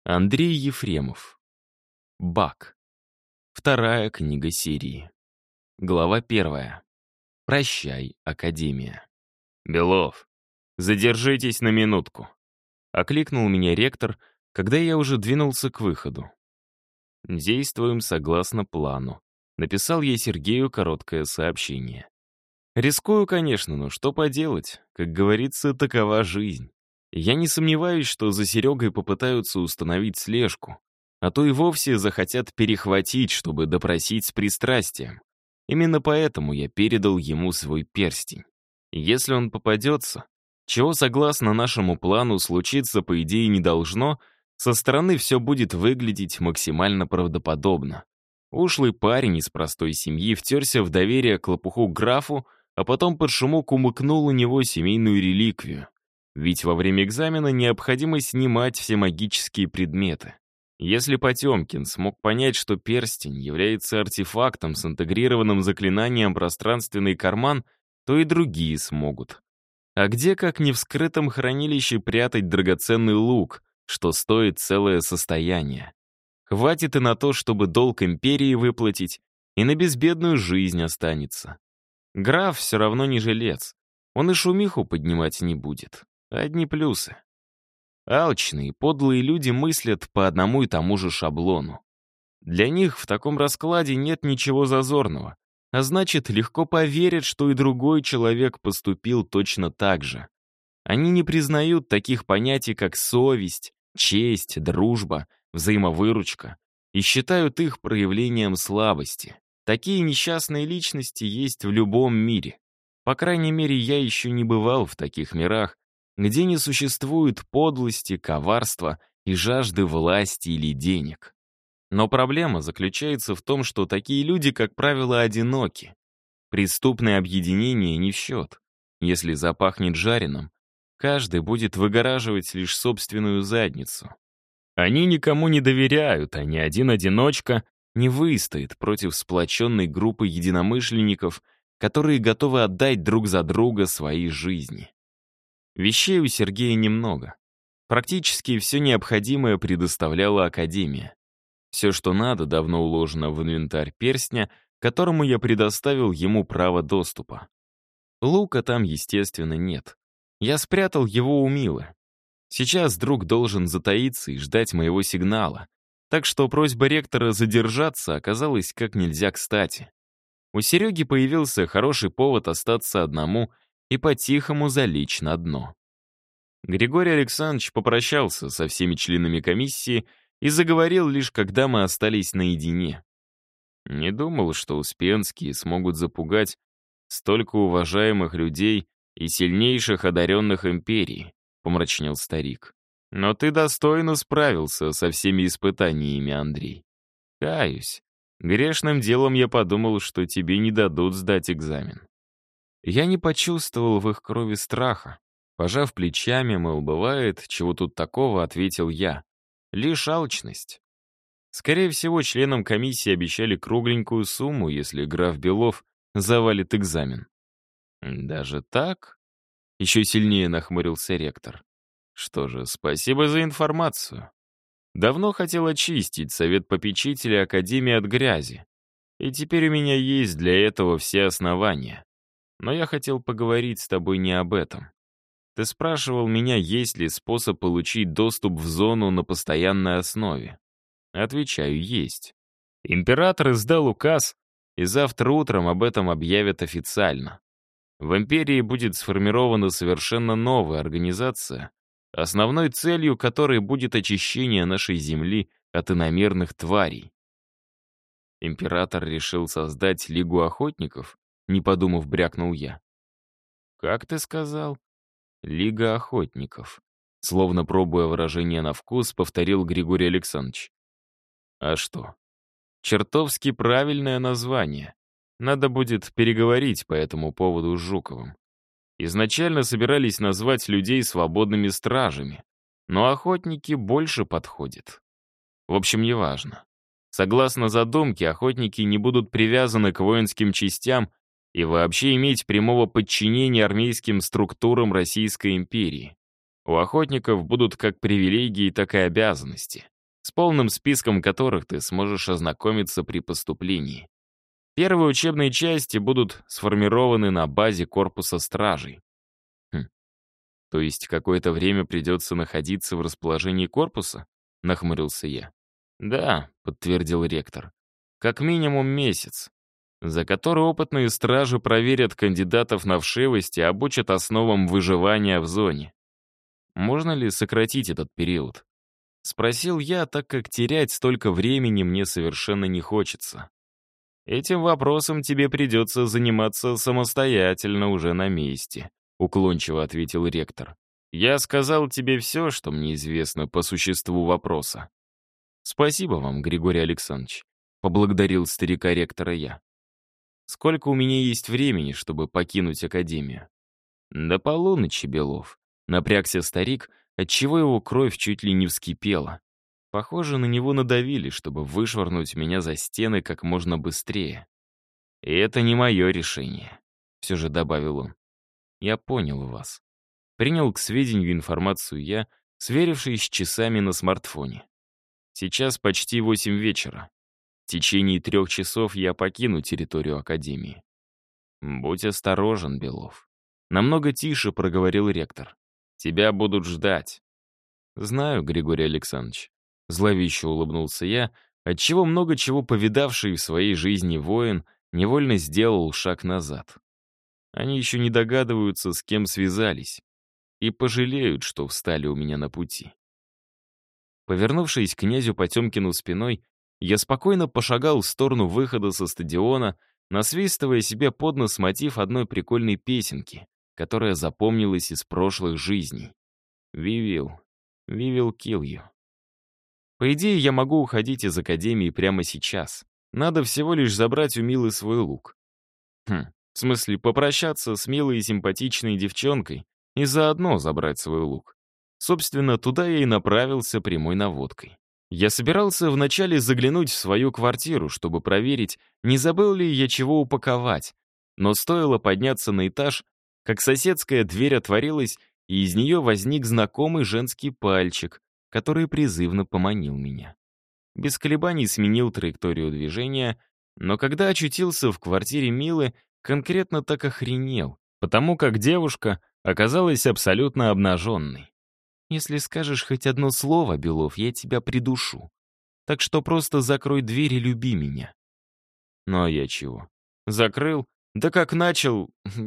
Андрей Ефремов. Бак. Вторая книга серии. Глава 1. Прощай, Академия. «Белов, задержитесь на минутку», — окликнул меня ректор, когда я уже двинулся к выходу. «Действуем согласно плану», — написал я Сергею короткое сообщение. Рискую, конечно, но что поделать, как говорится, такова жизнь. Я не сомневаюсь, что за Серегой попытаются установить слежку, а то и вовсе захотят перехватить, чтобы допросить с пристрастием. Именно поэтому я передал ему свой перстень. И если он попадется, чего, согласно нашему плану, случиться, по идее, не должно, со стороны все будет выглядеть максимально правдоподобно. Ушлый парень из простой семьи втерся в доверие к лопуху-графу, а потом под шумок умыкнул у него семейную реликвию. Ведь во время экзамена необходимо снимать все магические предметы. Если Потемкин смог понять, что перстень является артефактом с интегрированным заклинанием «Пространственный карман», то и другие смогут. А где, как не в скрытом хранилище, прятать драгоценный лук, что стоит целое состояние? Хватит и на то, чтобы долг империи выплатить, и на безбедную жизнь останется. Граф все равно не жилец, он и шумиху поднимать не будет. Одни плюсы. Алчные, подлые люди мыслят по одному и тому же шаблону. Для них в таком раскладе нет ничего зазорного, а значит, легко поверят, что и другой человек поступил точно так же. Они не признают таких понятий, как совесть, честь, дружба, взаимовыручка, и считают их проявлением слабости. Такие несчастные личности есть в любом мире. По крайней мере, я еще не бывал в таких мирах, где не существует подлости, коварства и жажды власти или денег. Но проблема заключается в том, что такие люди, как правило, одиноки. Преступное объединение не в счет. Если запахнет жареным, каждый будет выгораживать лишь собственную задницу. Они никому не доверяют, а ни один одиночка не выстоит против сплоченной группы единомышленников, которые готовы отдать друг за друга свои жизни. Вещей у Сергея немного. Практически все необходимое предоставляла Академия. Все, что надо, давно уложено в инвентарь перстня, которому я предоставил ему право доступа. Лука там, естественно, нет. Я спрятал его у Милы. Сейчас друг должен затаиться и ждать моего сигнала, так что просьба ректора задержаться оказалась как нельзя кстати. У Сереги появился хороший повод остаться одному и по-тихому залечь на дно. Григорий Александрович попрощался со всеми членами комиссии и заговорил лишь когда мы остались наедине. Не думал, что Успенские смогут запугать столько уважаемых людей и сильнейших одаренных империи, помрачнел старик. Но ты достойно справился со всеми испытаниями, Андрей. Каюсь. Грешным делом я подумал, что тебе не дадут сдать экзамен. Я не почувствовал в их крови страха. Пожав плечами, мол, бывает, чего тут такого, ответил я. Лишь алчность. Скорее всего, членам комиссии обещали кругленькую сумму, если граф Белов завалит экзамен. Даже так? Еще сильнее нахмурился ректор. Что же, спасибо за информацию. Давно хотел очистить совет попечителей Академии от грязи. И теперь у меня есть для этого все основания. Но я хотел поговорить с тобой не об этом. Ты спрашивал меня, есть ли способ получить доступ в зону на постоянной основе. Отвечаю, есть. Император издал указ, и завтра утром об этом объявят официально. В империи будет сформирована совершенно новая организация, основной целью которой будет очищение нашей земли от иномерных тварей. Император решил создать Лигу охотников, не подумав, брякнул я. «Как ты сказал?» «Лига охотников», словно пробуя выражение на вкус, повторил Григорий Александрович. «А что? Чертовски правильное название. Надо будет переговорить по этому поводу с Жуковым. Изначально собирались назвать людей свободными стражами, но охотники больше подходят. В общем, неважно. Согласно задумке, охотники не будут привязаны к воинским частям и вообще иметь прямого подчинения армейским структурам Российской империи. У охотников будут как привилегии, так и обязанности. с полным списком которых ты сможешь ознакомиться при поступлении. Первые учебные части будут сформированы на базе корпуса стражей. Хм. То есть какое-то время придется находиться в расположении корпуса? Нахмурился я. Да, подтвердил ректор. Как минимум месяц, за который опытные стражи проверят кандидатов на вшивость и обучат основам выживания в зоне. Можно ли сократить этот период? Спросил я, так как терять столько времени мне совершенно не хочется. Этим вопросом тебе придется заниматься самостоятельно уже на месте, уклончиво ответил ректор. Я сказал тебе все, что мне известно по существу вопроса. Спасибо вам, Григорий Александрович, поблагодарил старика ректора я. Сколько у меня есть времени, чтобы покинуть академию? До полуночи, Белов. Напрягся старик, отчего его кровь чуть ли не вскипела. Похоже, на него надавили, чтобы вышвырнуть меня за стены как можно быстрее. И это не мое решение, все же добавил он. Я понял вас. Принял к сведению информацию я, сверившись с часами на смартфоне. Сейчас почти 8 вечера. В течение 3 часов я покину территорию академии. Будь осторожен, Белов. Намного тише проговорил ректор. Тебя будут ждать. Знаю, Григорий Александрович. Зловеще улыбнулся я, отчего много чего повидавший в своей жизни воин невольно сделал шаг назад. Они еще не догадываются, с кем связались, и пожалеют, что встали у меня на пути. Повернувшись к князю Потемкину спиной, я спокойно пошагал в сторону выхода со стадиона, насвистывая себе под нос мотив одной прикольной песенки, которая запомнилась из прошлых жизней. We will kill you. По идее, я могу уходить из академии прямо сейчас. Надо всего лишь забрать у Милы свой лук. В смысле, попрощаться с милой и симпатичной девчонкой и заодно забрать свой лук. Собственно, туда я и направился прямой наводкой. Я собирался вначале заглянуть в свою квартиру, чтобы проверить, не забыл ли я чего упаковать. Но стоило подняться на этаж, как соседская дверь отворилась, и из нее возник знакомый женский пальчик, который призывно поманил меня. Без колебаний сменил траекторию движения, но когда очутился в квартире Милы, конкретно так охренел, потому как девушка оказалась абсолютно обнаженной. «Если скажешь хоть одно слово, Белов, я тебя придушу. Так что просто закрой дверь и люби меня». Ну а я чего? Закрыл, да как начал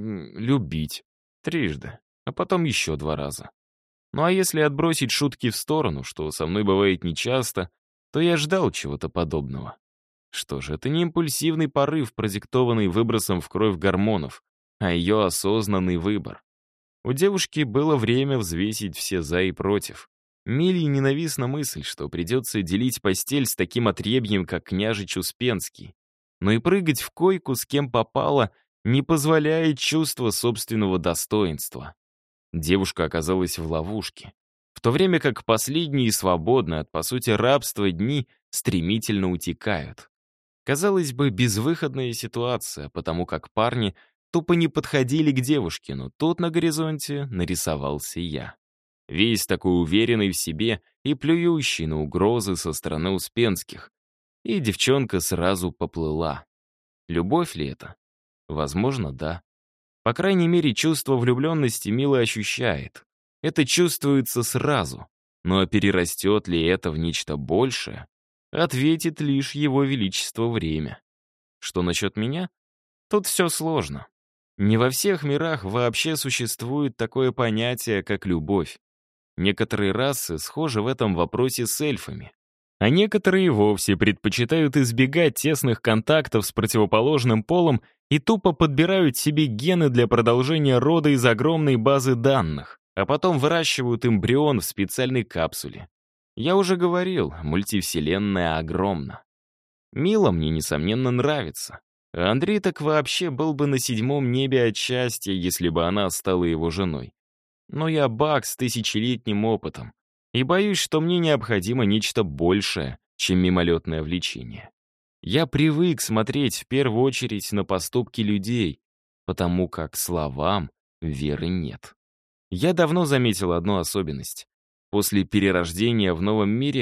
любить. 3, а потом еще 2 раза. Ну а если отбросить шутки в сторону, что со мной бывает нечасто, то я ждал чего-то подобного. Что же, это не импульсивный порыв, продиктованный выбросом в кровь гормонов, а ее осознанный выбор. У девушки было время взвесить все «за» и «против». Миле ненавистна мысль, что придется делить постель с таким отребьем, как княжич Успенский. Но и прыгать в койку с кем попало не позволяет чувство собственного достоинства. Девушка оказалась в ловушке, в то время как последние свободные от, по сути, рабства дни стремительно утекают. Казалось бы, безвыходная ситуация, потому как парни тупо не подходили к девушке, но тут на горизонте нарисовался я. Весь такой уверенный в себе и плюющий на угрозы со стороны Успенских. И девчонка сразу поплыла. Любовь ли это? Возможно, да. По крайней мере, чувство влюбленности Мила ощущает. Это чувствуется сразу. Но перерастет ли это в нечто большее, ответит лишь его величество время. Что насчет меня? Тут все сложно. Не во всех мирах вообще существует такое понятие, как любовь. Некоторые расы схожи в этом вопросе с эльфами, а некоторые вовсе предпочитают избегать тесных контактов с противоположным полом и тупо подбирают себе гены для продолжения рода из огромной базы данных, а потом выращивают эмбрион в специальной капсуле. Я уже говорил, мультивселенная огромна. Мила мне, несомненно, нравится. А Андрей так вообще был бы на 7-м небе от счастья, если бы она стала его женой. Но я баг с 1000-летним опытом, и боюсь, что мне необходимо нечто большее, чем мимолетное влечение. Я привык смотреть в первую очередь на поступки людей, потому как словам веры нет. Я давно заметил одну особенность. После перерождения в новом мире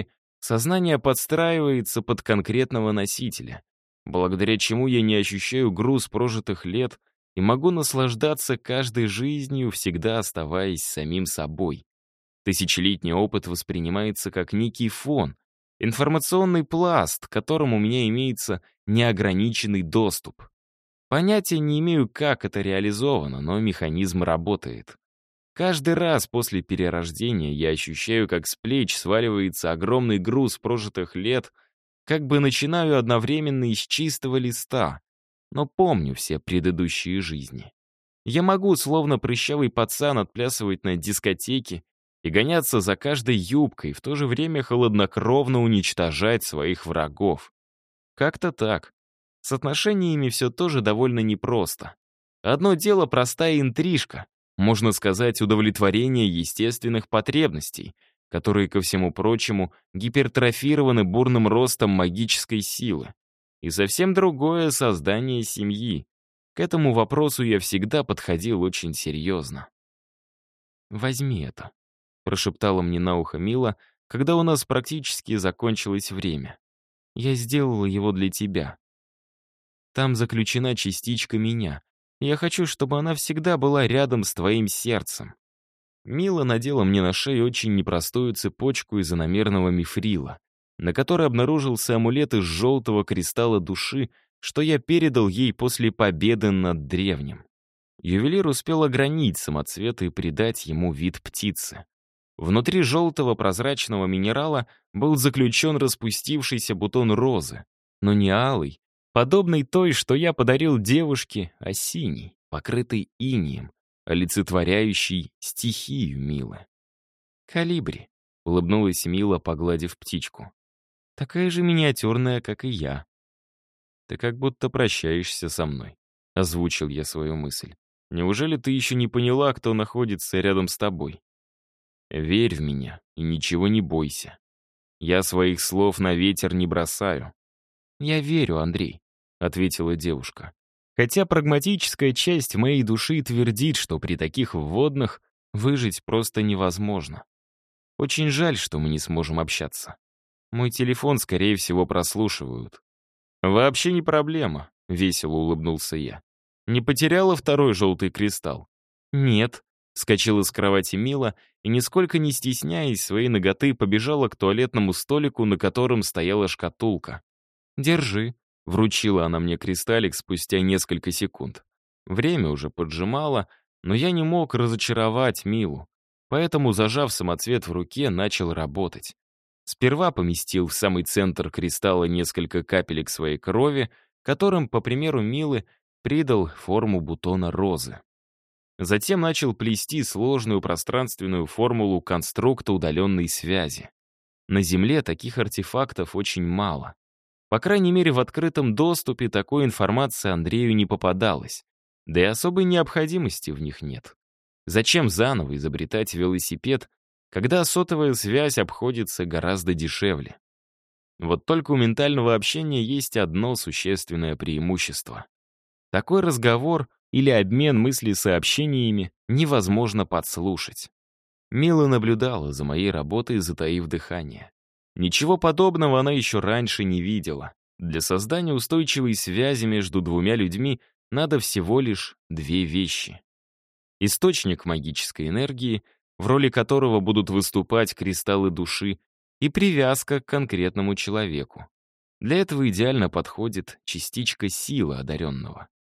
Сознание подстраивается под конкретного носителя, благодаря чему я не ощущаю груз прожитых лет и могу наслаждаться каждой жизнью, всегда оставаясь самим собой. Тысячелетний опыт воспринимается как некий фон, информационный пласт, к которому у меня имеется неограниченный доступ. Понятия не имею, как это реализовано, но механизм работает. Каждый раз после перерождения я ощущаю, как с плеч сваливается огромный груз прожитых лет, как бы начинаю одновременно из чистого листа, но помню все предыдущие жизни. Я могу, словно прыщавый пацан, отплясывать на дискотеке и гоняться за каждой юбкой, в то же время хладнокровно уничтожать своих врагов. Как-то так. С отношениями все тоже довольно непросто. Одно дело простая интрижка, можно сказать, удовлетворение естественных потребностей, которые, ко всему прочему, гипертрофированы бурным ростом магической силы. И совсем другое — создание семьи. К этому вопросу я всегда подходил очень серьезно. «Возьми это», — прошептала мне на ухо Мила, когда у нас практически закончилось время. «Я сделала его для тебя. Там заключена частичка меня. Я хочу, чтобы она всегда была рядом с твоим сердцем». Мила надела мне на шею очень непростую цепочку из иномерного мифрила, на которой обнаружился амулет из желтого кристалла души, что я передал ей после победы над древним. Ювелир успел огранить самоцвет и придать ему вид птицы. Внутри желтого прозрачного минерала был заключен распустившийся бутон розы, но не алый, подобный той, что я подарил девушке, а синий, покрытый инеем, олицетворяющий стихию Милы. «Колибри», — улыбнулась Мила, погладив птичку. «Такая же миниатюрная, как и я». «Ты как будто прощаешься со мной», — озвучил я свою мысль. «Неужели ты еще не поняла, кто находится рядом с тобой? Верь в меня и ничего не бойся. Я своих слов на ветер не бросаю». «Я верю, Андрей», — ответила девушка. Хотя прагматическая часть моей души твердит, что при таких вводных выжить просто невозможно. Очень жаль, что мы не сможем общаться. Мой телефон, скорее всего, прослушивают. «Вообще не проблема», — весело улыбнулся я. «Не потеряла второй желтый кристалл?» «Нет», — вскочила с кровати Мила и, нисколько не стесняясь своей наготы, побежала к туалетному столику, на котором стояла шкатулка. «Держи», — вручила она мне кристаллик спустя несколько секунд. Время уже поджимало, но я не мог разочаровать Милу, поэтому, зажав самоцвет в руке, начал работать. Сперва поместил в самый центр кристалла несколько капелек своей крови, которым, по примеру Милы, придал форму бутона розы. Затем начал плести сложную пространственную формулу конструкта удаленной связи. На Земле таких артефактов очень мало. По крайней мере, в открытом доступе такой информации Андрею не попадалось, да и особой необходимости в них нет. Зачем заново изобретать велосипед, когда сотовая связь обходится гораздо дешевле? Вот только у ментального общения есть одно существенное преимущество. Такой разговор или обмен мысли-сообщениями невозможно подслушать. Мила наблюдала за моей работой, затаив дыхание. Ничего подобного она еще раньше не видела. Для создания устойчивой связи между двумя людьми надо всего лишь две вещи. Источник магической энергии, в роли которого будут выступать кристаллы души, и привязка к конкретному человеку. Для этого идеально подходит частичка силы одаренного.